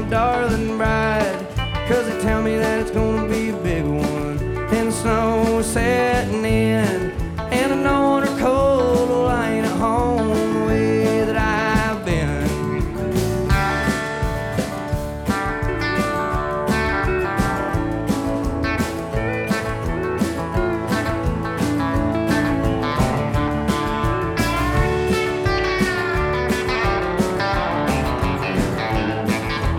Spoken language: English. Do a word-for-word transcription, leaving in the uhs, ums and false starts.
darling bride, 'cause they tell me that it's gonna be a big one, and the snow is setting in.